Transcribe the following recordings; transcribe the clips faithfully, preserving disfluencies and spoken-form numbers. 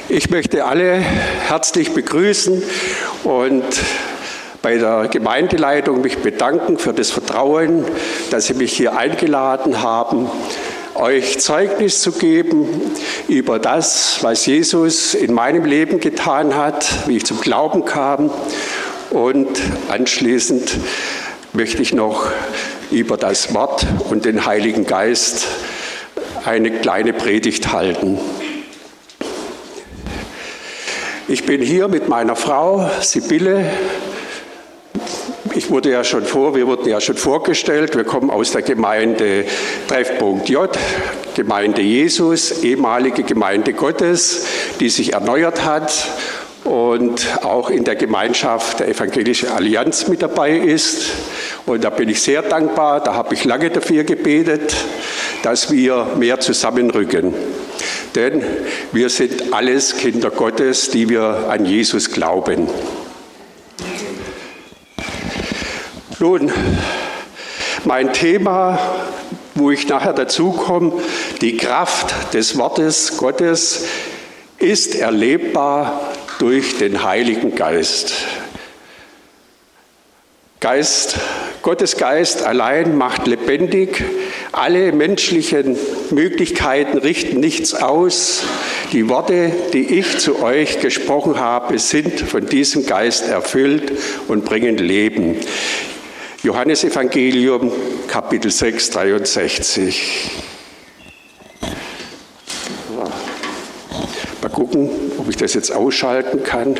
Ich möchte alle herzlich begrüßen und bei der Gemeindeleitung mich bedanken für das Vertrauen, dass Sie mich hier eingeladen haben, euch Zeugnis zu geben über das, was Jesus in meinem Leben getan hat, wie ich zum Glauben kam. Und anschließend möchte ich noch über das Wort und den Heiligen Geist eine kleine Predigt halten. Ich bin hier mit meiner Frau Sibylle. Ich wurde ja schon vor, wir wurden ja schon vorgestellt. Wir kommen aus der Gemeinde Treffpunkt J, Gemeinde Jesus, ehemalige Gemeinde Gottes, die sich erneuert hat und auch in der Gemeinschaft der Evangelischen Allianz mit dabei ist. Und da bin ich sehr dankbar. Da habe ich lange dafür gebetet, dass wir mehr zusammenrücken. Denn wir sind alles Kinder Gottes, die wir an Jesus glauben. Nun, mein Thema, wo ich nachher dazu komme, die Kraft des Wortes Gottes ist erlebbar durch den Heiligen Geist. Geist, Gottes Geist allein macht lebendig. Alle menschlichen Möglichkeiten richten nichts aus. Die Worte, die ich zu euch gesprochen habe, sind von diesem Geist erfüllt und bringen Leben. Johannesevangelium, Kapitel sechs, dreiundsechzig. Mal gucken, ob ich das jetzt ausschalten kann.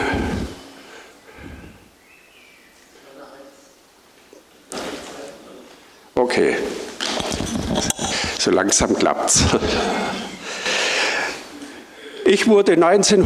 Okay, so langsam klappt's. Ich wurde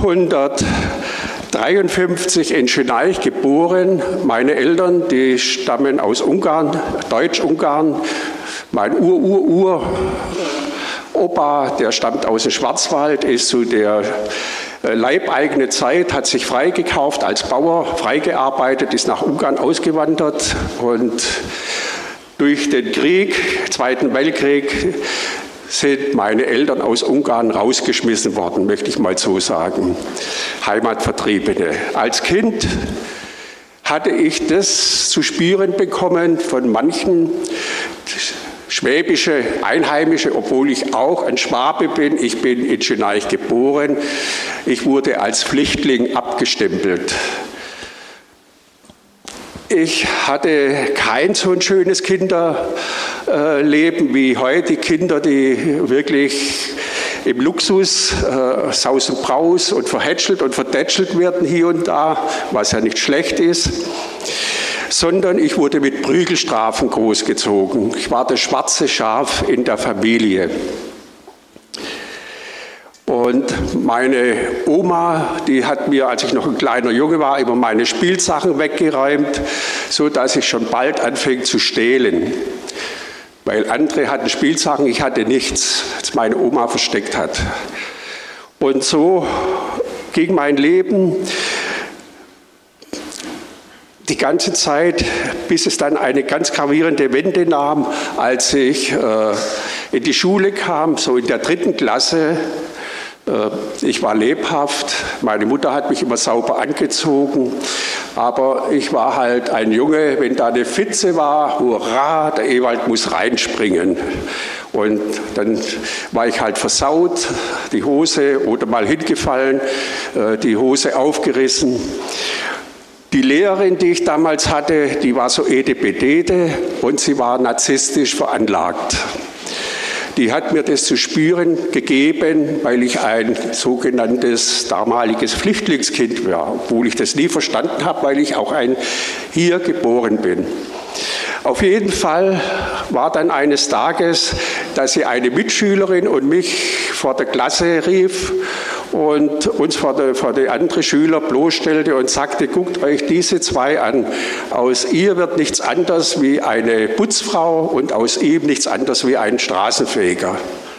neunzehnhundertdreiundfünfzig in Schönaich geboren. Meine Eltern, die stammen aus Ungarn, Deutsch-Ungarn. Mein Ur-Ur-Ur-Opa, der stammt aus dem Schwarzwald, ist zu der leibeigene Zeit, hat sich freigekauft als Bauer, freigearbeitet, ist nach Ungarn ausgewandert und durch den Krieg, Zweiten Weltkrieg, sind meine Eltern aus Ungarn rausgeschmissen worden, möchte ich mal so sagen. Heimatvertriebene. Als Kind hatte ich das zu spüren bekommen von manchen schwäbische Einheimische, obwohl ich auch ein Schwabe bin. Ich bin in Schönaich geboren. Ich wurde als Flüchtling abgestempelt. Ich hatte kein so ein schönes Kinderleben wie heute. Die Kinder, die wirklich im Luxus äh, Saus und Braus und verhätschelt und verdätschelt werden hier und da, was ja nicht schlecht ist, sondern ich wurde mit Prügelstrafen großgezogen. Ich war das schwarze Schaf in der Familie. Und meine Oma, die hat mir, als ich noch ein kleiner Junge war, immer meine Spielsachen weggeräumt, so dass ich schon bald anfing zu stehlen. Weil andere hatten Spielsachen, ich hatte nichts, das meine Oma versteckt hat. Und so ging mein Leben die ganze Zeit, bis es dann eine ganz gravierende Wende nahm, als ich äh, in die Schule kam, so in der dritten Klasse. Ich war lebhaft, meine Mutter hat mich immer sauber angezogen, aber ich war halt ein Junge, wenn da eine Pfütze war, hurra, der Ewald muss reinspringen. Und dann war ich halt versaut, die Hose oder mal hingefallen, die Hose aufgerissen. Die Lehrerin, die ich damals hatte, die war so edepetete und sie war narzisstisch veranlagt. Die hat mir das zu spüren gegeben, weil ich ein sogenanntes damaliges Flüchtlingskind war, obwohl ich das nie verstanden habe, weil ich auch ein hier geboren bin. Auf jeden Fall war dann eines Tages, dass sie eine Mitschülerin und mich vor der Klasse rief und uns vor der, vor die andere Schüler bloßstellte und sagte, guckt euch diese zwei an. Aus ihr wird nichts anderes wie eine Putzfrau und aus ihm nichts anderes wie ein Straßenfeger.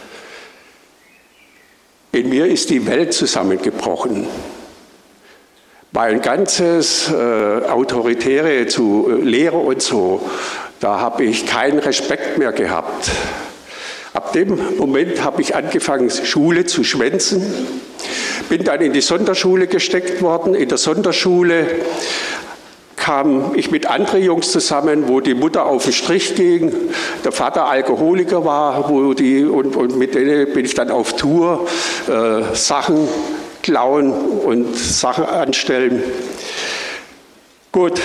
In mir ist die Welt zusammengebrochen. Mein ganzes äh, Autoritäre zu äh, Lehre und so, da habe ich keinen Respekt mehr gehabt. Ab dem Moment habe ich angefangen, Schule zu schwänzen, bin dann in die Sonderschule gesteckt worden. In der Sonderschule kam ich mit anderen Jungs zusammen, wo die Mutter auf den Strich ging, der Vater Alkoholiker war, wo die, und, und mit denen bin ich dann auf Tour, äh, Sachen klauen und Sachen anstellen. Gut,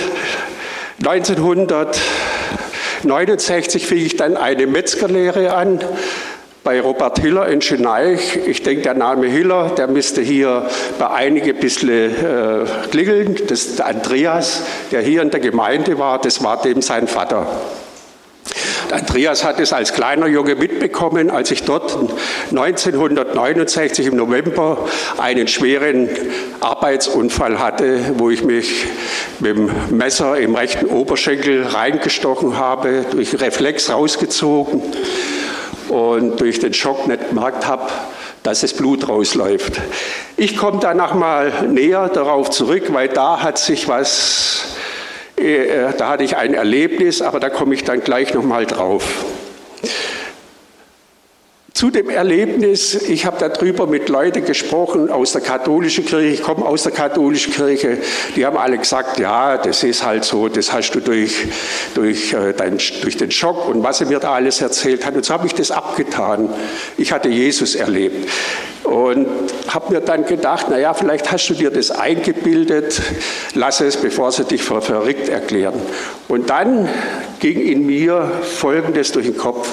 neunzehnhundertneunundsechzig fing ich dann eine Metzgerlehre an bei Robert Hiller in Schenaich. Ich denke, der Name Hiller, der müsste hier bei einigen ein bisschen äh, klingeln. Das ist der Andreas, der hier in der Gemeinde war, das war dem sein Vater. Der Andreas hat es als kleiner Junge mitbekommen, als ich dort neunzehnhundertneunundsechzig im November einen schweren Arbeitsunfall hatte, wo ich mich mit dem Messer im rechten Oberschenkel reingestochen habe, durch Reflex rausgezogen und durch den Schock nicht gemerkt habe, dass das Blut rausläuft. Ich komme danach mal näher darauf zurück, weil da hat sich was, äh, da hatte ich ein Erlebnis, aber da komme ich dann gleich noch mal drauf. Zu dem Erlebnis, ich habe darüber mit Leuten gesprochen aus der katholischen Kirche, ich komme aus der katholischen Kirche, die haben alle gesagt, ja, das ist halt so, das hast du durch, durch, äh, dein, durch den Schock und was er mir da alles erzählt hat. Und so habe ich das abgetan. Ich hatte Jesus erlebt und habe mir dann gedacht, naja, vielleicht hast du dir das eingebildet, lass es, bevor sie dich für verrückt erklären. Und dann ging in mir Folgendes durch den Kopf,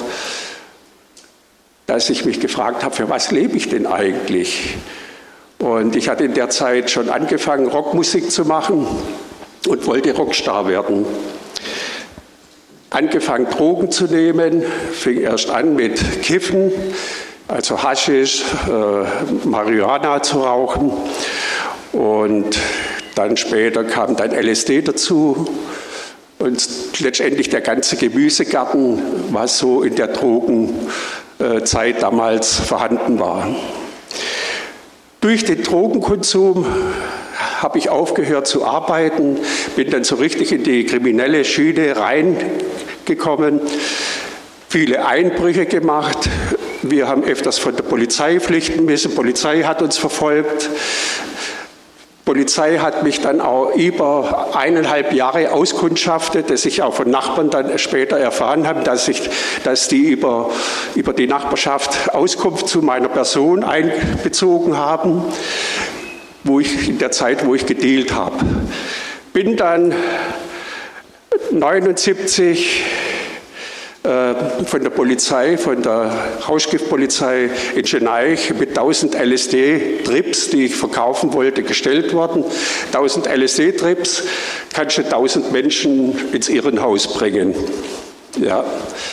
dass ich mich gefragt habe, für was lebe ich denn eigentlich? Und ich hatte in der Zeit schon angefangen, Rockmusik zu machen und wollte Rockstar werden. Angefangen, Drogen zu nehmen, fing erst an mit Kiffen, also Haschisch, äh, Marihuana zu rauchen. Und dann später kam dann L S D dazu. Und letztendlich der ganze Gemüsegarten, was so in der Drogenzeit damals vorhanden war. Durch den Drogenkonsum habe ich aufgehört zu arbeiten, bin dann so richtig in die kriminelle Schiene reingekommen, viele Einbrüche gemacht. Wir haben öfters von der Polizei flüchten müssen, die Polizei hat uns verfolgt. Die Polizei hat mich dann auch über eineinhalb Jahre auskundschaftet, dass ich auch von Nachbarn dann später erfahren habe, dass, ich, dass die über, über die Nachbarschaft Auskunft zu meiner Person einbezogen haben, wo ich, in der Zeit, wo ich gedealt habe. Bin dann neunundsiebzig von der Polizei, von der Rauschgiftpolizei in Schenaich mit tausend L S D-Trips, die ich verkaufen wollte, gestellt worden. tausend L S D-Trips kannst du tausend Menschen ins Irrenhaus bringen. Ja.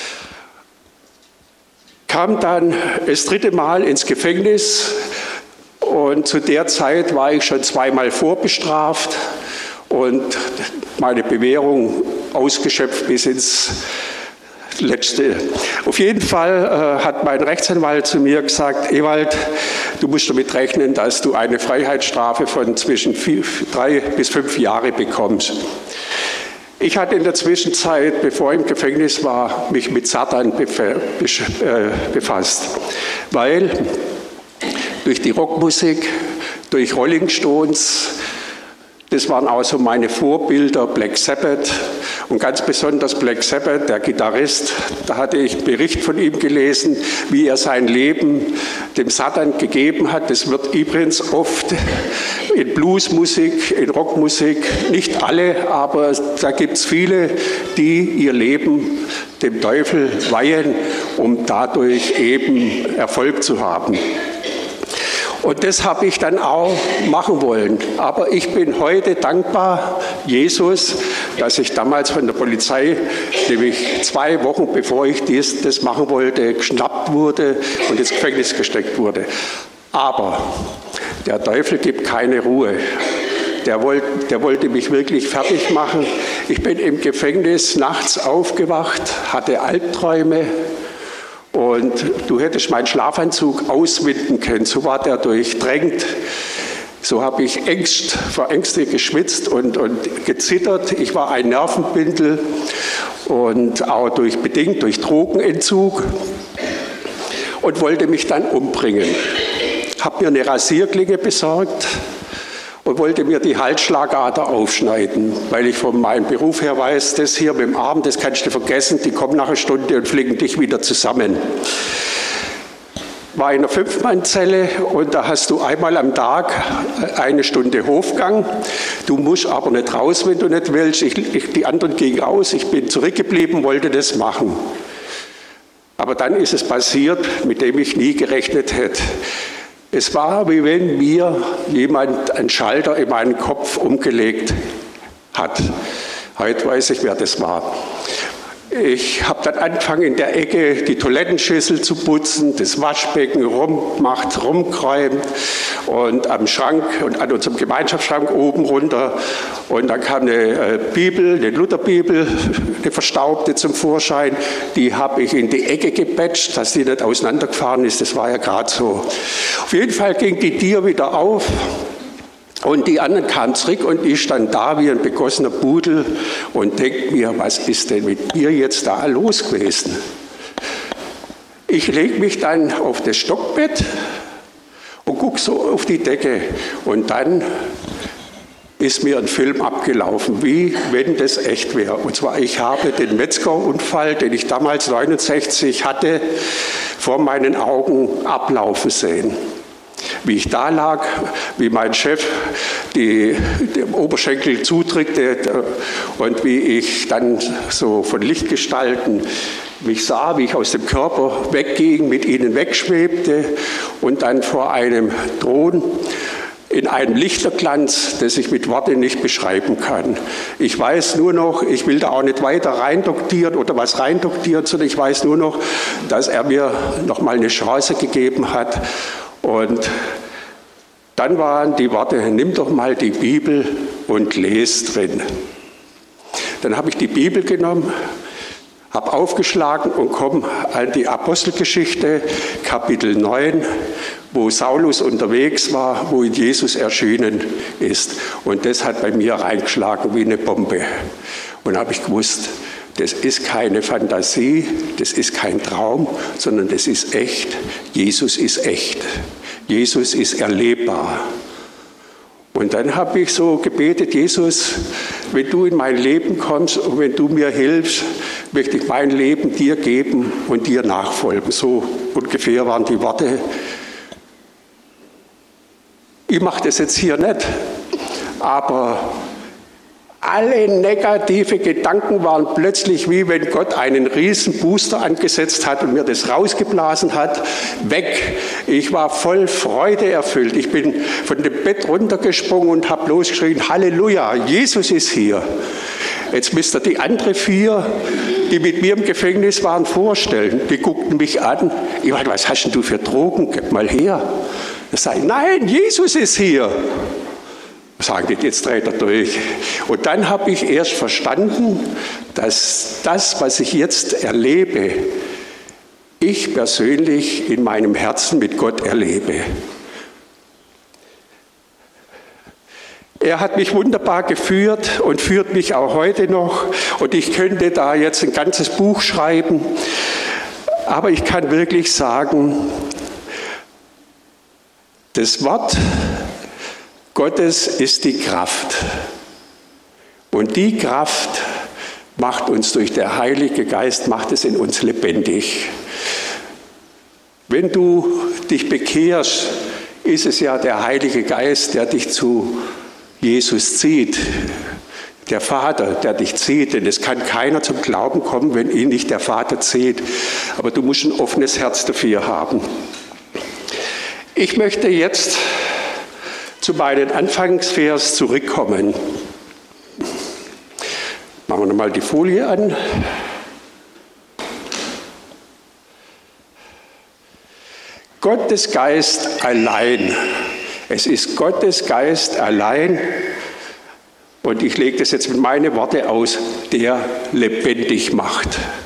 Kam dann das dritte Mal ins Gefängnis und zu der Zeit war ich schon zweimal vorbestraft und meine Bewährung ausgeschöpft bis ins Letzte. Auf jeden Fall äh, hat mein Rechtsanwalt zu mir gesagt, Ewald, du musst damit rechnen, dass du eine Freiheitsstrafe von zwischen vier, drei bis fünf Jahre bekommst. Ich hatte in der Zwischenzeit, bevor ich im Gefängnis war, mich mit Satan befasst, weil durch die Rockmusik, durch Rolling Stones, das waren auch so meine Vorbilder, Black Sabbath und ganz besonders Black Sabbath, der Gitarrist. Da hatte ich einen Bericht von ihm gelesen, wie er sein Leben dem Satan gegeben hat. Das wird übrigens oft in Bluesmusik, in Rockmusik, nicht alle, aber da gibt es viele, die ihr Leben dem Teufel weihen, um dadurch eben Erfolg zu haben. Und das habe ich dann auch machen wollen. Aber ich bin heute dankbar, Jesus, dass ich damals von der Polizei, nämlich zwei Wochen bevor ich dies, das machen wollte, geschnappt wurde und ins Gefängnis gesteckt wurde. Aber der Teufel gibt keine Ruhe. Der wollte, der wollte mich wirklich fertig machen. Ich bin im Gefängnis nachts aufgewacht, hatte Albträume. Und du hättest meinen Schlafanzug auswinden können, so war der durchdrängt. So habe ich Ängst, vor Ängste geschwitzt und, und gezittert. Ich war ein Nervenbündel und auch durch, bedingt durch Drogenentzug. und wollte mich dann umbringen. Habe mir eine Rasierklinge besorgt und wollte mir die Halsschlagader aufschneiden, weil ich von meinem Beruf her weiß, das hier mit dem Arm, das kannst du vergessen, die kommen nach einer Stunde und flicken dich wieder zusammen. War in einer Fünf-Mann-Zelle und da hast du einmal am Tag eine Stunde Hofgang. Du musst aber nicht raus, wenn du nicht willst. Ich, ich, die anderen gingen raus, ich bin zurückgeblieben, wollte das machen. Aber dann ist es passiert, mit dem ich nie gerechnet hätte. Es war, wie wenn mir jemand einen Schalter in meinen Kopf umgelegt hat. Heute weiß ich, wer das war. Ich habe dann angefangen, in der Ecke die Toilettenschüssel zu putzen, das Waschbecken rumgemacht, rumgeräumt und am Schrank und an unserem Gemeinschaftsschrank oben runter. Und dann kam eine Bibel, eine Lutherbibel, eine verstaubte zum Vorschein. Die habe ich in die Ecke gepatcht, dass die nicht auseinandergefahren ist. Das war ja gerade so. Auf jeden Fall ging die Tür wieder auf. Und die anderen kamen zurück und ich stand da wie ein begossener Pudel und denke mir, was ist denn mit mir jetzt da los gewesen? Ich lege mich dann auf das Stockbett und gucke so auf die Decke und dann ist mir ein Film abgelaufen, wie wenn das echt wäre. Und zwar, ich habe den Metzgerunfall, den ich damals neunundsechzig hatte, vor meinen Augen ablaufen sehen. Wie ich da lag, wie mein Chef die, den Oberschenkel zudrückte und wie ich dann so von Lichtgestalten mich sah, wie ich aus dem Körper wegging, mit ihnen wegschwebte und dann vor einem Thron in einem Lichterglanz, das ich mit Worten nicht beschreiben kann. Ich weiß nur noch, ich will da auch nicht weiter reindoktieren oder was reindoktieren, sondern ich weiß nur noch, dass er mir noch mal eine Chance gegeben hat. Und dann waren die Worte, nimm doch mal die Bibel und lese drin. Dann habe ich die Bibel genommen, habe aufgeschlagen und komme an die Apostelgeschichte, Kapitel neun, wo Saulus unterwegs war, wo Jesus erschienen ist. Und das hat bei mir reingeschlagen wie eine Bombe. Und habe ich gewusst, das ist keine Fantasie, das ist kein Traum, sondern das ist echt. Jesus ist echt. Jesus ist erlebbar. Und dann habe ich so gebetet, Jesus, wenn du in mein Leben kommst und wenn du mir hilfst, möchte ich mein Leben dir geben und dir nachfolgen. So ungefähr waren die Worte. Ich mache das jetzt hier nicht, aber alle negative Gedanken waren plötzlich wie wenn Gott einen riesen Booster angesetzt hat und mir das rausgeblasen hat, weg. Ich war voll Freude erfüllt. Ich bin von dem Bett runtergesprungen und habe losgeschrien, Halleluja, Jesus ist hier. Jetzt müsst ihr die anderen vier, die mit mir im Gefängnis waren, vorstellen. Die guckten mich an. Ich meine, was hast denn du für Drogen? Gib mal her. Ich sage, nein, Jesus ist hier. Sagen die, jetzt dreht er durch. Und dann habe ich erst verstanden, dass das, was ich jetzt erlebe, ich persönlich in meinem Herzen mit Gott erlebe. Er hat mich wunderbar geführt und führt mich auch heute noch. Und ich könnte da jetzt ein ganzes Buch schreiben. Aber ich kann wirklich sagen, das Wort Gottes ist die Kraft. Und die Kraft macht uns durch den Heiligen Geist, macht es in uns lebendig. Wenn du dich bekehrst, ist es ja der Heilige Geist, der dich zu Jesus zieht. Der Vater, der dich zieht. Denn es kann keiner zum Glauben kommen, wenn ihn nicht der Vater zieht. Aber du musst ein offenes Herz dafür haben. Ich möchte jetzt zu meinem Anfangsvers zurückkommen. Machen wir nochmal die Folie an. Gottes Geist allein. Es ist Gottes Geist allein. Und ich lege das jetzt mit meinen Worten aus, der lebendig macht.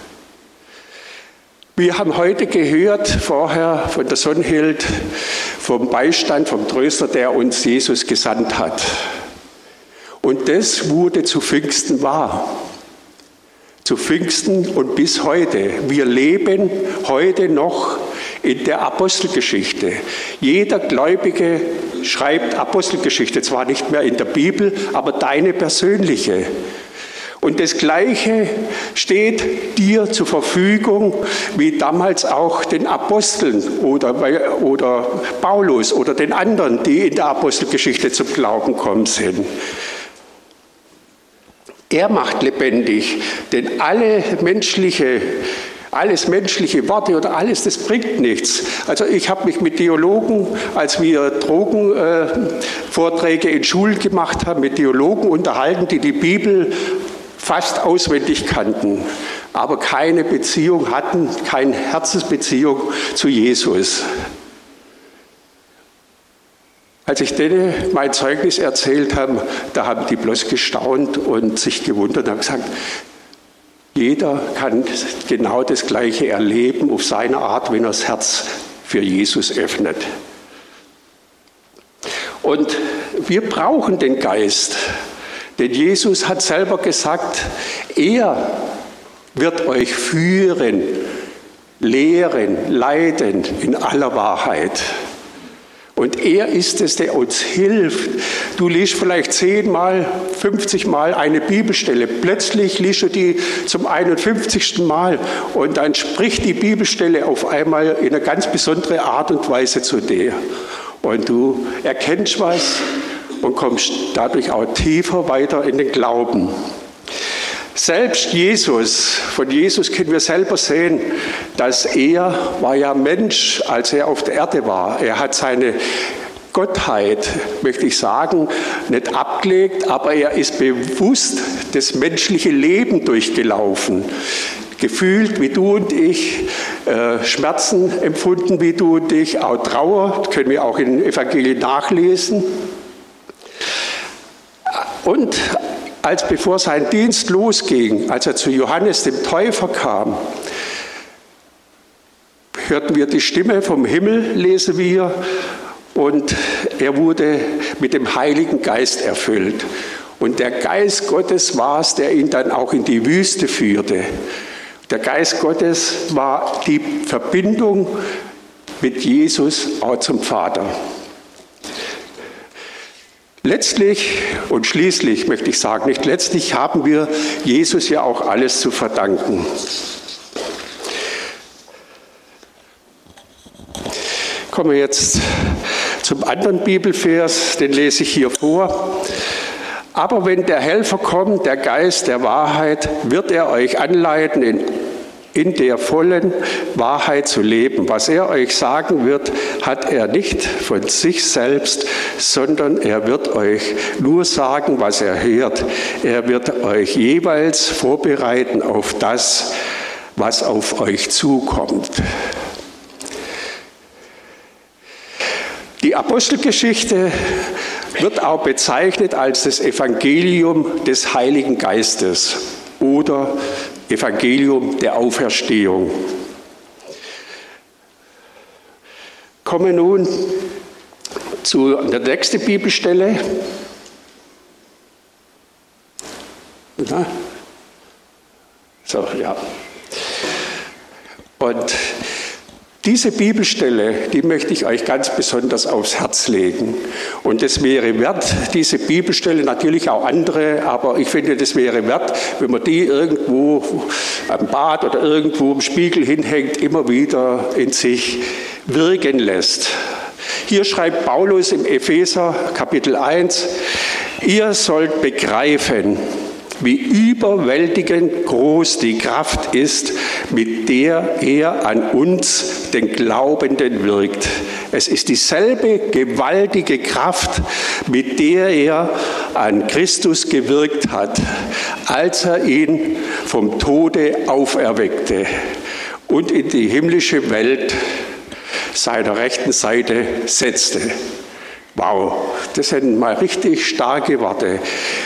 Wir haben heute gehört, vorher von der Sonnhild, vom Beistand, vom Tröster, der uns Jesus gesandt hat. Und das wurde zu Pfingsten wahr. Zu Pfingsten und bis heute. Wir leben heute noch in der Apostelgeschichte. Jeder Gläubige schreibt Apostelgeschichte, zwar nicht mehr in der Bibel, aber deine persönliche. Und das Gleiche steht dir zur Verfügung, wie damals auch den Aposteln oder, oder Paulus oder den anderen, die in der Apostelgeschichte zum Glauben gekommen sind. Er macht lebendig, denn alle menschliche, alles menschliche Worte oder alles, das bringt nichts. Also ich habe mich mit Theologen, als wir Drogenvorträge äh, in Schulen gemacht haben, mit Theologen unterhalten, die die Bibel fast auswendig kannten, aber keine Beziehung hatten, keine Herzensbeziehung zu Jesus. Als ich denen mein Zeugnis erzählt habe, da haben die bloß gestaunt und sich gewundert und haben gesagt, jeder kann genau das Gleiche erleben auf seine Art, wenn er das Herz für Jesus öffnet. Und wir brauchen den Geist. Denn Jesus hat selber gesagt, er wird euch führen, lehren, leiten in aller Wahrheit. Und er ist es, der uns hilft. Du liest vielleicht zehnmal, fünfzigmal eine Bibelstelle. Plötzlich liest du die zum einundfünfzigsten Mal und dann spricht die Bibelstelle auf einmal in einer ganz besonderen Art und Weise zu dir. Und du erkennst was und kommst dadurch auch tiefer weiter in den Glauben. Selbst Jesus, von Jesus können wir selber sehen, dass er war ja Mensch, als er auf der Erde war. Er hat seine Gottheit, möchte ich sagen, nicht abgelegt, aber er ist bewusst das menschliche Leben durchgelaufen. Gefühlt wie du und ich, äh, Schmerzen empfunden wie du und ich, auch Trauer, das können wir auch in den Evangelien nachlesen. Und als bevor sein Dienst losging, als er zu Johannes dem Täufer kam, hörten wir die Stimme vom Himmel, lesen wir, und er wurde mit dem Heiligen Geist erfüllt. Und der Geist Gottes war es, der ihn dann auch in die Wüste führte. Der Geist Gottes war die Verbindung mit Jesus auch zum Vater. Letztlich und schließlich möchte ich sagen, nicht letztlich haben wir Jesus ja auch alles zu verdanken. Kommen wir jetzt zum anderen Bibelvers, den lese ich hier vor. Aber wenn der Helfer kommt, der Geist der Wahrheit, wird er euch anleiten, in in der vollen Wahrheit zu leben. Was er euch sagen wird, hat er nicht von sich selbst, sondern er wird euch nur sagen, was er hört. Er wird euch jeweils vorbereiten auf das, was auf euch zukommt. Die Apostelgeschichte wird auch bezeichnet als das Evangelium des Heiligen Geistes oder Evangelium der Auferstehung. Kommen wir nun zu der nächsten Bibelstelle. Na? So, ja. Und diese Bibelstelle, die möchte ich euch ganz besonders aufs Herz legen. Und es wäre wert, diese Bibelstelle, natürlich auch andere, aber ich finde, das wäre wert, wenn man die irgendwo am Bad oder irgendwo im Spiegel hinhängt, immer wieder in sich wirken lässt. Hier schreibt Paulus im Epheser Kapitel eins, ihr sollt begreifen, wie überwältigend groß die Kraft ist, mit der er an uns, den Glaubenden, wirkt. Es ist dieselbe gewaltige Kraft, mit der er an Christus gewirkt hat, als er ihn vom Tode auferweckte und in die himmlische Welt seiner rechten Seite setzte. Wow, das sind mal richtig starke Worte.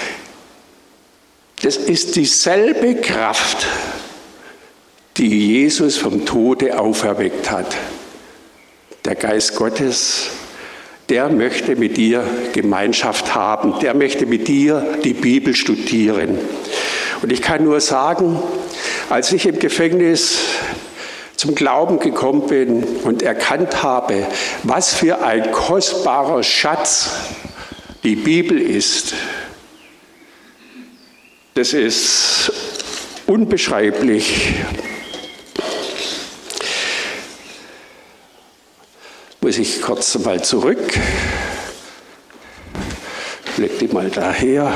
Das ist dieselbe Kraft, die Jesus vom Tode auferweckt hat. Der Geist Gottes, der möchte mit dir Gemeinschaft haben, der möchte mit dir die Bibel studieren. Und ich kann nur sagen, als ich im Gefängnis zum Glauben gekommen bin und erkannt habe, was für ein kostbarer Schatz die Bibel ist, das ist unbeschreiblich. Muss ich kurz mal zurück. Ich leg die mal daher.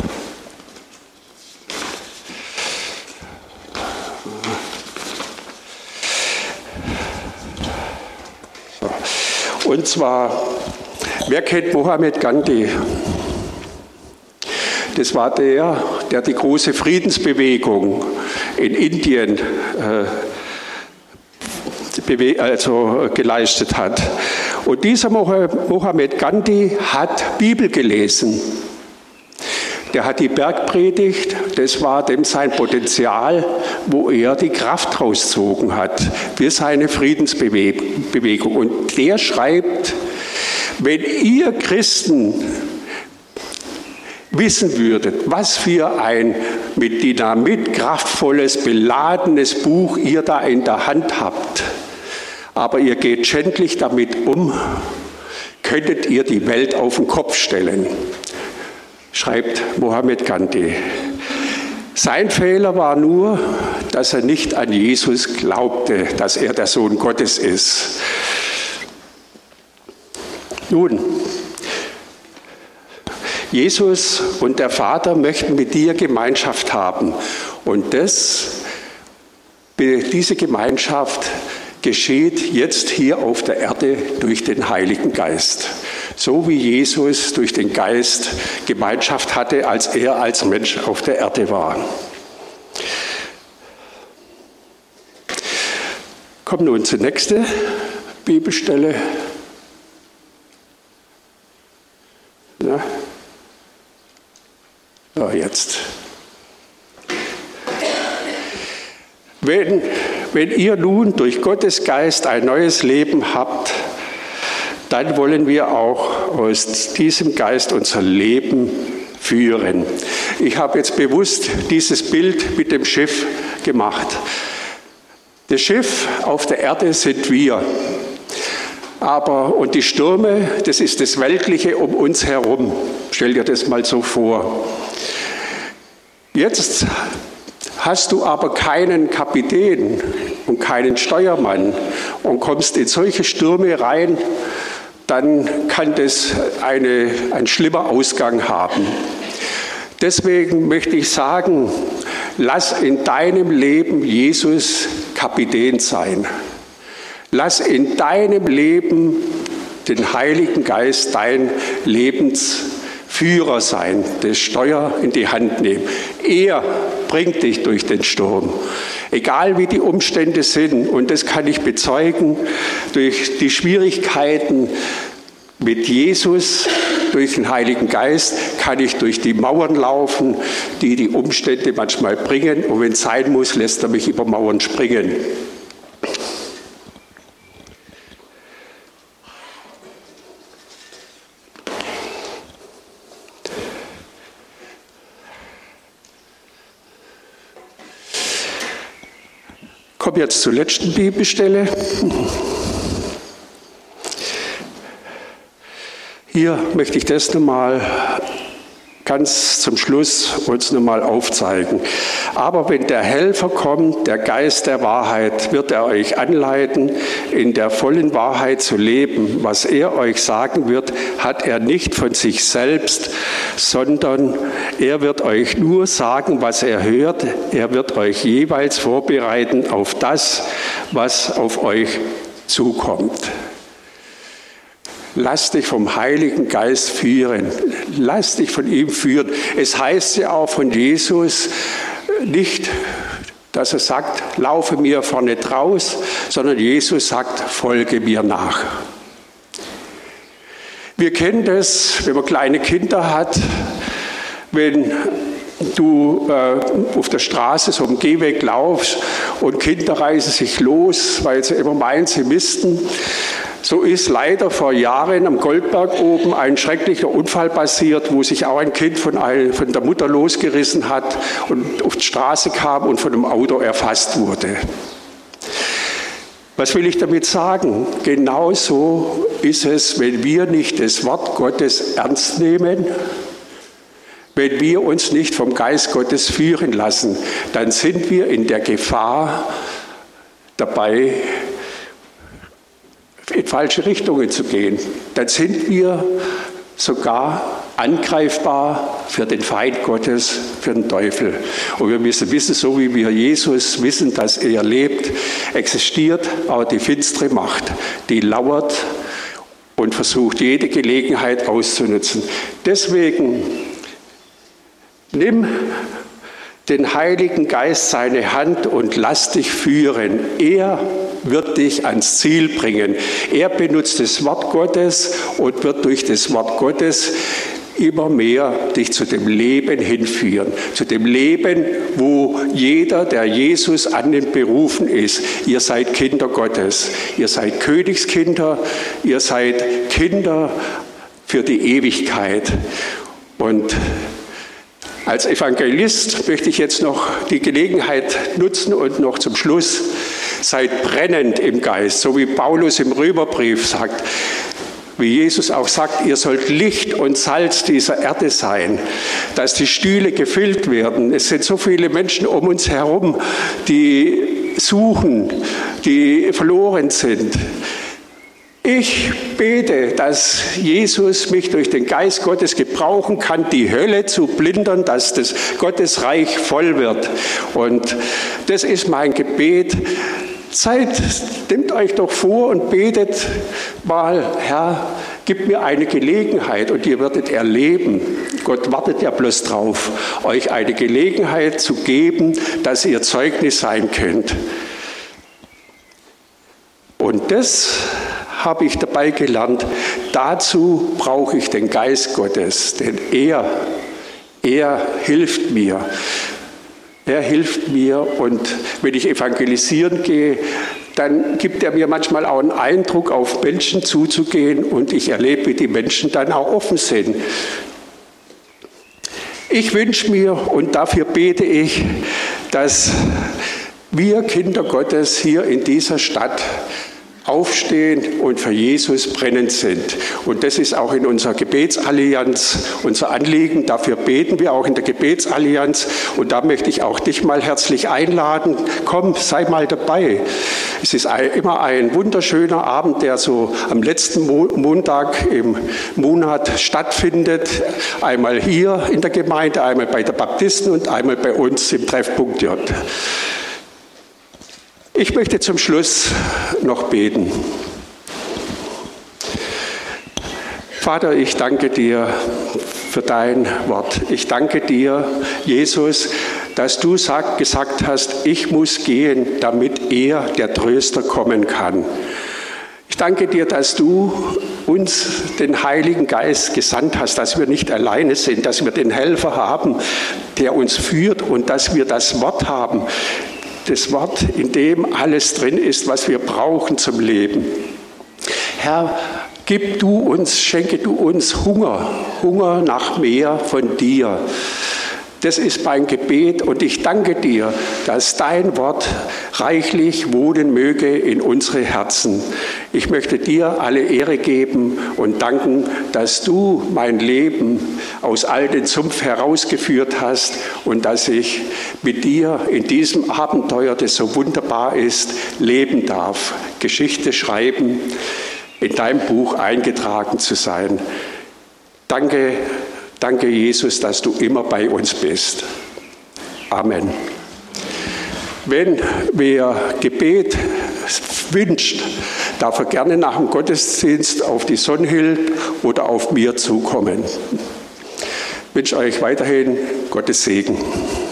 So. Und zwar, wer kennt Mohammed Gandhi? Das war der, der die große Friedensbewegung in Indien äh, also geleistet hat. Und dieser Mohammed Gandhi hat Bibel gelesen. Der hat die Bergpredigt, das war dem sein Potenzial, wo er die Kraft rausgezogen hat für seine Friedensbewegung. Und der schreibt, wenn ihr Christen wissen würdet, was für ein mit Dynamit kraftvolles, beladenes Buch ihr da in der Hand habt, aber ihr geht schändlich damit um, könntet ihr die Welt auf den Kopf stellen, schreibt Mohammed Gandhi. Sein Fehler war nur, dass er nicht an Jesus glaubte, dass er der Sohn Gottes ist. Nun, Jesus und der Vater möchten mit dir Gemeinschaft haben. Und das, diese Gemeinschaft geschieht jetzt hier auf der Erde durch den Heiligen Geist. So wie Jesus durch den Geist Gemeinschaft hatte, als er als Mensch auf der Erde war. Kommen nun zur nächsten Bibelstelle. Ja. So, jetzt. Wenn, wenn ihr nun durch Gottes Geist ein neues Leben habt, dann wollen wir auch aus diesem Geist unser Leben führen. Ich habe jetzt bewusst dieses Bild mit dem Schiff gemacht. Das Schiff auf der Erde sind wir. Aber, und die Stürme, das ist das Weltliche um uns herum. Stell dir das mal so vor. Jetzt hast du aber keinen Kapitän und keinen Steuermann und kommst in solche Stürme rein, dann kann das eine, ein schlimmer Ausgang haben. Deswegen möchte ich sagen, lass in deinem Leben Jesus Kapitän sein. Lass in deinem Leben den Heiligen Geist dein Lebensführer sein, das Steuer in die Hand nehmen. Er bringt dich durch den Sturm, egal wie die Umstände sind. Und das kann ich bezeugen durch die Schwierigkeiten mit Jesus, durch den Heiligen Geist, kann ich durch die Mauern laufen, die die Umstände manchmal bringen. Und wenn es sein muss, lässt er mich über Mauern springen. Ich komme jetzt zur letzten Bibelstelle. Hier möchte ich das nochmal ganz zum Schluss uns nochmal aufzeigen. Aber wenn der Helfer kommt, der Geist der Wahrheit, wird er euch anleiten, in der vollen Wahrheit zu leben. Was er euch sagen wird, hat er nicht von sich selbst, sondern er wird euch nur sagen, was er hört. Er wird euch jeweils vorbereiten auf das, was auf euch zukommt. Lass dich vom Heiligen Geist führen. Lass dich von ihm führen. Es heißt ja auch von Jesus nicht, dass er sagt, laufe mir vorne draus, sondern Jesus sagt, folge mir nach. Wir kennen das, wenn man kleine Kinder hat, wenn du äh, auf der Straße so am Gehweg laufst und Kinder reißen sich los, weil sie immer meinen, sie müssten. So ist leider vor Jahren am Goldberg oben ein schrecklicher Unfall passiert, wo sich auch ein Kind von, ein, von der Mutter losgerissen hat und auf die Straße kam und von einem Auto erfasst wurde. Was will ich damit sagen? Genauso ist es, wenn wir nicht das Wort Gottes ernst nehmen, wenn wir uns nicht vom Geist Gottes führen lassen, dann sind wir in der Gefahr dabei, in falsche Richtungen zu gehen. Dann sind wir sogar angreifbar für den Feind Gottes, für den Teufel. Und wir müssen wissen, so wie wir Jesus wissen, dass er lebt, existiert auch die finstere Macht, die lauert und versucht, jede Gelegenheit auszunutzen. Deswegen nimm den Heiligen Geist seine Hand und lass dich führen. Er wird dich ans Ziel bringen. Er benutzt das Wort Gottes und wird durch das Wort Gottes immer mehr dich zu dem Leben hinführen. Zu dem Leben, wo jeder, der Jesus annimmt, berufen ist. Ihr seid Kinder Gottes. Ihr seid Königskinder. Ihr seid Kinder für die Ewigkeit. Und als Evangelist möchte ich jetzt noch die Gelegenheit nutzen und noch zum Schluss: Seid brennend im Geist, so wie Paulus im Römerbrief sagt, wie Jesus auch sagt, ihr sollt Licht und Salz dieser Erde sein, dass die Stühle gefüllt werden. Es sind so viele Menschen um uns herum, die suchen, die verloren sind. Ich bete, dass Jesus mich durch den Geist Gottes gebrauchen kann, die Hölle zu plündern, dass das Gottesreich voll wird. Und das ist mein Gebet. Seid, nehmt euch doch vor und betet mal, Herr, gib mir eine Gelegenheit, und ihr werdet erleben, Gott wartet ja bloß drauf, euch eine Gelegenheit zu geben, dass ihr Zeugnis sein könnt. Und das habe ich dabei gelernt. Dazu brauche ich den Geist Gottes, denn er, er hilft mir. Er hilft mir, und wenn ich evangelisieren gehe, dann gibt er mir manchmal auch einen Eindruck, auf Menschen zuzugehen, und ich erlebe, wie die Menschen dann auch offen sind. Ich wünsche mir, und dafür bete ich, dass wir Kinder Gottes hier in dieser Stadt aufstehen und für Jesus brennend sind. Und das ist auch in unserer Gebetsallianz unser Anliegen. Dafür beten wir auch in der Gebetsallianz. Und da möchte ich auch dich mal herzlich einladen. Komm, sei mal dabei. Es ist ein, immer ein wunderschöner Abend, der so am letzten Mo- Montag im Monat stattfindet. Einmal hier in der Gemeinde, einmal bei der Baptisten und einmal bei uns im Treffpunkt J. Ich möchte zum Schluss noch beten. Vater, ich danke dir für dein Wort. Ich danke dir, Jesus, dass du sag, gesagt hast, ich muss gehen, damit er, der Tröster, kommen kann. Ich danke dir, dass du uns den Heiligen Geist gesandt hast, dass wir nicht alleine sind, dass wir den Helfer haben, der uns führt, und dass wir das Wort haben, das Wort, in dem alles drin ist, was wir brauchen zum Leben. Herr, gib du uns, schenke du uns Hunger, Hunger nach mehr von dir. Das ist mein Gebet, und ich danke dir, dass dein Wort reichlich wohnen möge in unsere Herzen. Ich möchte dir alle Ehre geben und danken, dass du mein Leben aus all den Sumpf herausgeführt hast und dass ich mit dir in diesem Abenteuer, das so wunderbar ist, leben darf, Geschichte schreiben, in deinem Buch eingetragen zu sein. Danke, danke Jesus, dass du immer bei uns bist. Amen. Wenn wer Gebet wünscht, darf er gerne nach dem Gottesdienst auf die Sonnhill oder auf mir zukommen. Ich wünsche euch weiterhin Gottes Segen.